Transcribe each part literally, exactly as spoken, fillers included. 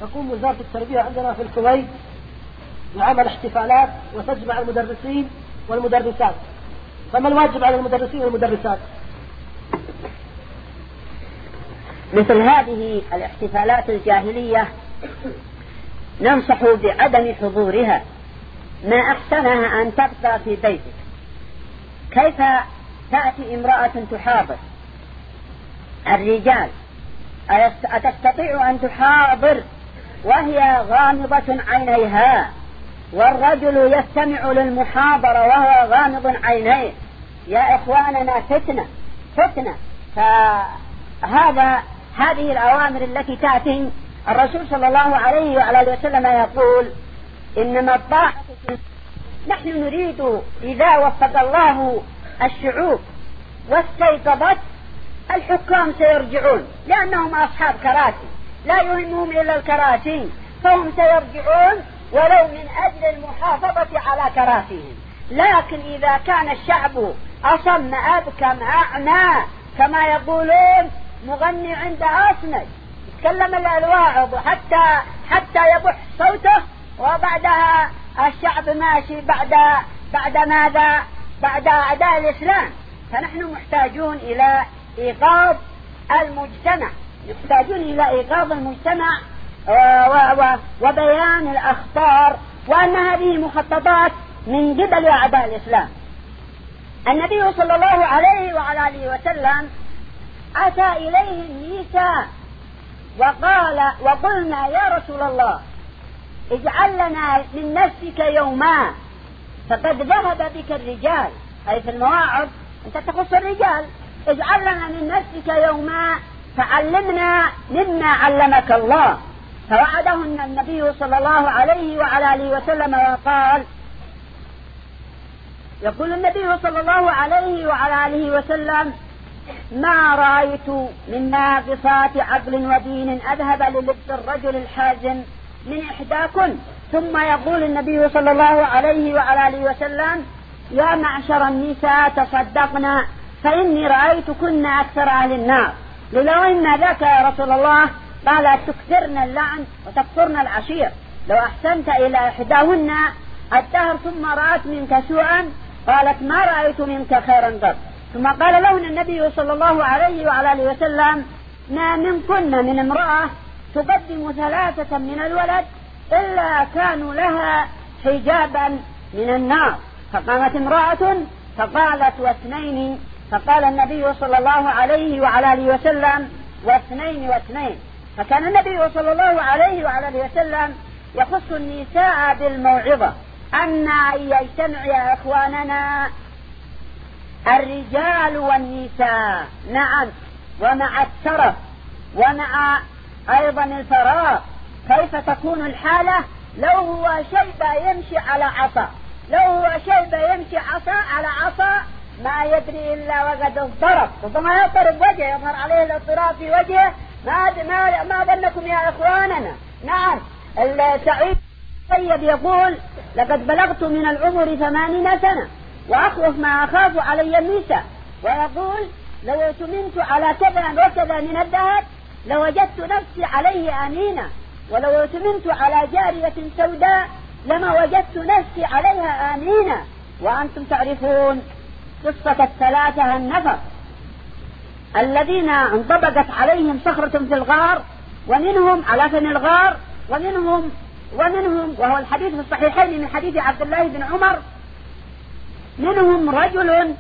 تقوم وزارة التربية عندنا في الكويت بعمل احتفالات وتجمع المدرسين والمدرسات، فما الواجب على المدرسين والمدرسات؟ مثل هذه الاحتفالات الجاهلية ننصح بعدم حضورها، ما أحسنها أن تبقى في بيتك. كيف تأتي امرأة تحاضر الرجال؟ أتستطيع أن تحاضر وهي غامضة عينيها، والرجل يستمع للمحاضرة وهو غامض عينيه؟ يا إخواننا فتنة فتنة. فهذا هذه الأوامر التي تأتي، الرسول صلى الله عليه وعلى وسلم يقول إنما الطاعة. نحن نريد إذا وفق الله الشعوب واستيقظت الحكام سيرجعون، لأنهم أصحاب كراسي لا يهمهم إلا الكراسي، فهم سيرجعون ولو من أجل المحافظة على كراسيهم. لكن إذا كان الشعب أصم أبكم أعمى كما يقولون مغني عند أصمد، يتكلم الواعظ حتى حتى يبح صوته، وبعدها الشعب ماشي بعد بعد ماذا؟ بعد أعداء الإسلام. فنحن محتاجون إلى إيقاظ المجتمع، يحتاجون إلى إيقاظ المجتمع وبيان الأخطار، وأن هذه مخططات من قبل أعداء الإسلام. النبي صلى الله عليه وعلى آله وسلم أتى إليه النساء وقال وقلنا يا رسول الله اجعل لنا من نفسك يوما، فقد ذهب بك الرجال، أي في المواعظ أنت تخص الرجال، اجعل لنا من نفسك يوما فعلمنا مما علمك الله. فوعدهن النبي صلى الله عليه وعلى آله وسلم وقال، يقول النبي صلى الله عليه وعلى آله وسلم ما رأيت من ناقصات عقل ودين أذهب للبس الرجل الحازم من إحداكن. ثم يقول النبي صلى الله عليه وعلى آله وسلم يا معشر النساء تصدقنا فإني رأيتكن أكثر أهل النار. لو إن ذاك يا رسول الله قال تكثرن اللعن وتكثرن العشير، لو أحسنت إلى إحداهن الدهر ثم رأت منك سوءا قالت ما رأيت منك خيرا قط. ثم قال لهن النبي صلى الله عليه وعلى آله وسلم ما منكن من امرأة تقدم ثلاثة من الولد إلا كانوا لها حجابا من النار. فقامت امرأة فقالت واثنين، فقال النبي صلى الله عليه وعلى آله وسلم واثنين واثنين. فكان النبي صلى الله عليه وعلى آله وسلم يخص النساء بالموعظة أن يجتمع يا إخواننا الرجال والنساء، نعم، ومع الترف ومع أيضا الفراغ. كيف تكون الحالة لو هو شيبة يمشي على عصا، لو هو شيبة يمشي عصا على عصا ما يدري إلا وقد اضطرب، ربما يضطرب وجهه، يظهر عليه الاضطراب في وجهه. ما ما ما ظنكم يا إخواننا؟ نعم، السعيد الطيب يقول لقد بلغت من العمر ثمانين سنة وأخوف ما أخاف علي النساء، ويقول لو اؤتمنت على كذا وكذا من الذهب لوجدت نفسي عليه أمينة، ولو اؤتمنت على جارية سوداء لما وجدت نفسي عليها آمينة. وأنتم تعرفون قصة الثلاثة النفر الذين انطبقت عليهم صخرة في الغار، ومنهم على فم الغار، ومنهم ومنهم وهو الحديث في الصحيحين من حديث عبد الله بن عمر، منهم رجل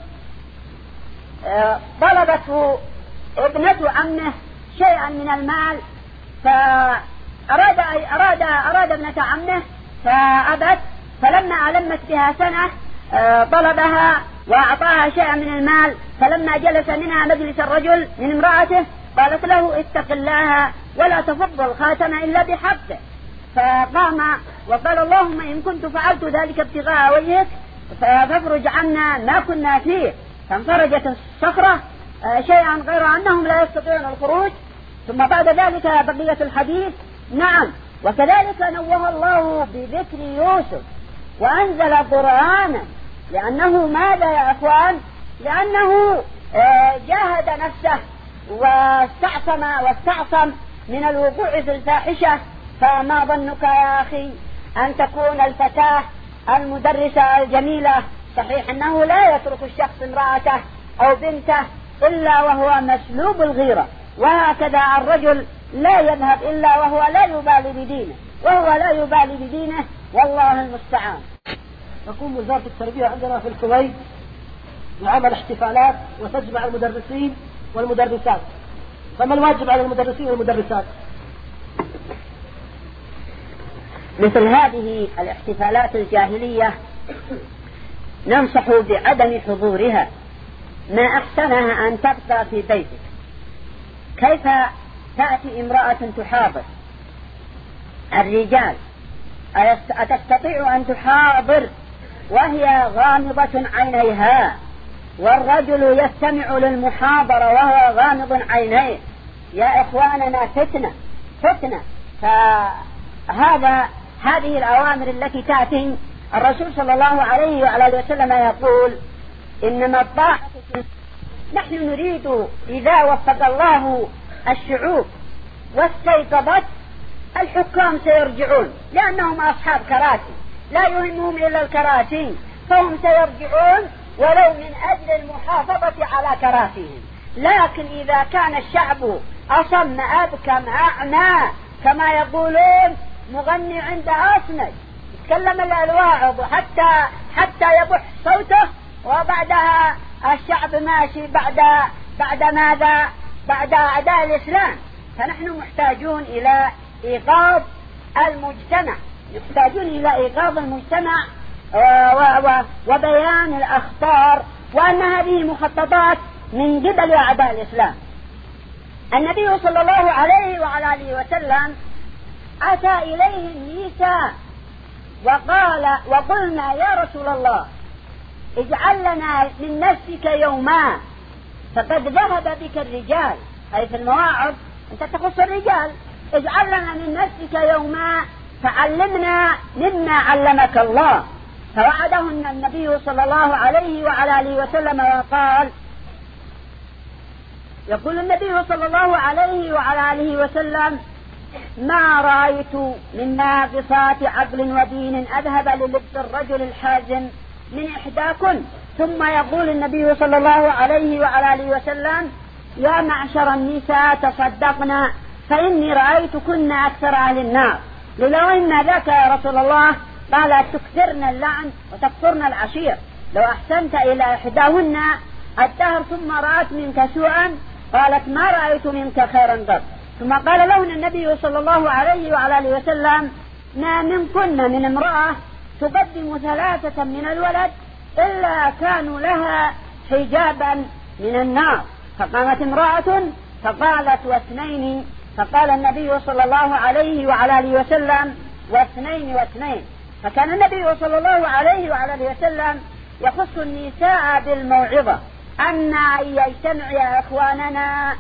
طلبته ابنة عمه شيئا من المال، فأراد أراد أراد ابنة عمه فأبت، فلما ألمت بها سنة طلبها وأعطاها شيئا من المال، فلما جلس منها مجلس الرجل من امرأته قالت له اتق الله ولا تفض الخاتم إلا بحقه. فقام وقال اللهم إن كنت فعلت ذلك ابتغاء وجهك فافرج عنا ما كنا فيه. فانفرجت الصخرة شيئا غير أنهم لا يستطيعون الخروج. ثم بعد ذلك بقية الحديث. نعم، وكذلك نوه الله بذكر يوسف وأنزل قرآنا، لأنه ماذا يا أخوان؟ لأنه جاهد نفسه واستعصم واستعصم من الوقوع في الفاحشة فما ظنك يا أخي أن تكون الفتاة المدرسة الجميلة؟ صحيح أنه لا يترك الشخص امرأته أو بنته إلا وهو مسلوب الغيرة، وهكذا الرجل لا يذهب إلا وهو لا يبالي بدينه، وهو لا يبالي بدينه، والله المستعان. تقوم وزارة التربية عندنا في الكويت بعمل احتفالات وتجمع المدرسين والمدرسات، فما الواجب على المدرسين والمدرسات؟ مثل هذه الاحتفالات الجاهلية ننصح بعدم حضورها، ما أحسنها أن تبقى في بيتك. كيف تأتي امرأة تحاضر الرجال؟ أتستطيع أن تحاضر وهي غامضة عينيها، والرجل يستمع للمحاضرة وهو غامض عينيه؟ يا إخواننا فتنة فتنة. فهذا هذه الأوامر التي تأتي، الرسول صلى الله عليه وعلى وسلم يقول إنما الطاعة. نحن نريد إذا وفق الله الشعوب واستيقظت الحكام سيرجعون، لأنهم أصحاب كراسي لا يهمهم إلا الكراسي، فهم سيرجعون ولو من أجل المحافظة على كراسيهم. لكن إذا كان الشعب أصم أبكم أعمى كما يقولون، مغني عند أصمد يتكلم الواعظ حتى حتى يبح صوته، وبعدها الشعب ماشي بعد بعد ماذا؟ بعد أعداء الإسلام. فنحن محتاجون إلى إيقاظ المجتمع، يحتاجون إلى إيقاظ المجتمع وبيان الأخطار، وأن هذه مخططات من قبل أعداء الإسلام. النبي صلى الله عليه وعلى آله وسلم أتى إليه النساء وقال وقلنا يا رسول الله اجعل لنا من نفسك يوما، فقد ذهب بك الرجال، أي في المواعظ أنت تخص الرجال، اجعل لنا من نفسك يوما فعلمنا مما علمك الله. فوعدهن النبي صلى الله عليه وعلى آله وسلم وقال، يقول النبي صلى الله عليه وعلى آله وسلم ما رأيت من ناقصات عقل ودين أذهب للبس الرجل الحازم من إحداكن. ثم يقول النبي صلى الله عليه وعلى آله وسلم يا معشر النساء تصدقنا فإني رأيتكن أكثر أهل النار. لو إن ذاك يا رسول الله قال تكثرن اللعن وتكثرن العشير، لو أحسنت إلى إحداهن الدهر ثم رأت منك سوءا قالت ما رأيت منك خيرا قط. ثم قال لهن النبي صلى الله عليه وعلى آله وسلم ما منكن من امرأة تقدم ثلاثة من الولد إلا كانوا لها حجابا من النار. فقامت امرأة فقالت واثنين، فقال النبي صلى الله عليه وعلى آله وسلم واثنين واثنين. فكان النبي صلى الله عليه وعلى آله وسلم يخص النساء بالموعظة أن يجتمع يا إخواننا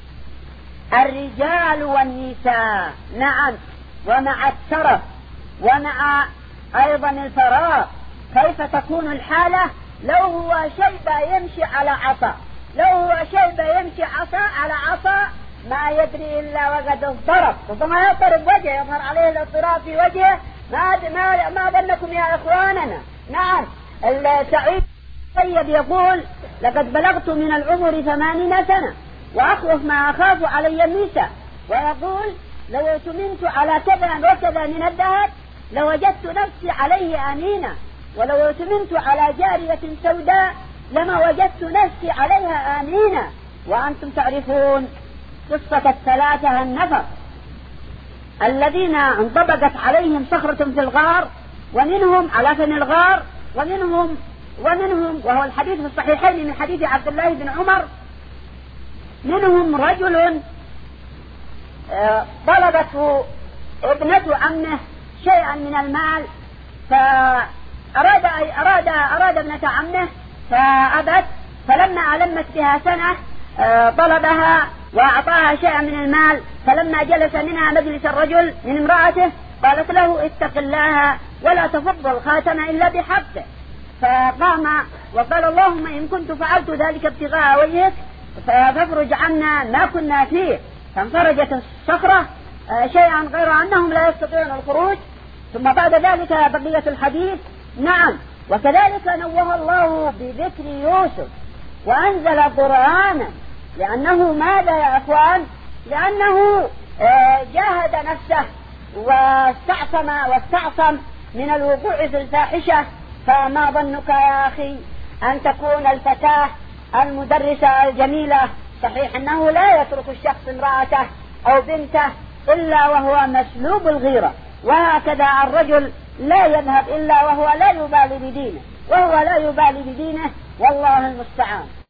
الرجال والنساء معا ومع الترف ومع أيضا الفراغ. كيف تكون الحالة لو هو شيب يمشي على عصا، لو هو شيب يمشي عصا على عصا ما يدري إلا وقد اضطرب، ربما يضطرب وجهه يظهر عليه الاضطراب في وجهه. ما ما ما ظنكم يا إخواننا؟ نعم السعيد الطيب يقول لقد بلغت من العمر ثمانين سنة وأخوف ما أخاف علي النساء، ويقول لو اؤتمنت على كذا وكذا من الذهب لوجدت نفسي عليه أنينة، ولو اؤتمنت على جارية سوداء لما وجدت نفسي عليها آمينة. وأنتم تعرفون قصة الثلاثة النفر الذين انطبقت عليهم صخرة في الغار، ومنهم على فن الغار، ومنهم ومنهم وهو الحديث في الصحيحين من حديث عبد الله بن عمر، منهم رجل طلبته ابنة عمه شيئا من المال، فأراد أراد أراد ابنة عمه فأبت، فلما ألمت بها سنة طلبها وأعطاها شيئا من المال، فلما جلس منها مجلس الرجل من امرأته قالت له اتق الله ولا تفض الخاتم إلا بحقه. فقام وقال اللهم إن كنت فعلت ذلك ابتغاء وجهك فافرج عنا ما كنا فيه. فانفرجت الصخرة شيئا غير أنهم لا يستطيعون الخروج. ثم بعد ذلك بقية الحديث. نعم، وكذلك نوه الله بذكر يوسف وأنزل قرآنا، لأنه ماذا يا أخوان؟ لأنه جاهد نفسه واستعصم واستعصم من الوقوع في الفاحشة. فما ظنك يا أخي أن تكون الفتاة المدرسة الجميلة؟ صحيح أنه لا يترك الشخص امرأته أو بنته إلا وهو مسلوب الغيرة، وهكذا الرجل لا يذهب إلا وهو لا يبالي بدينه، وهو لا يبالي بدينه، والله المستعان.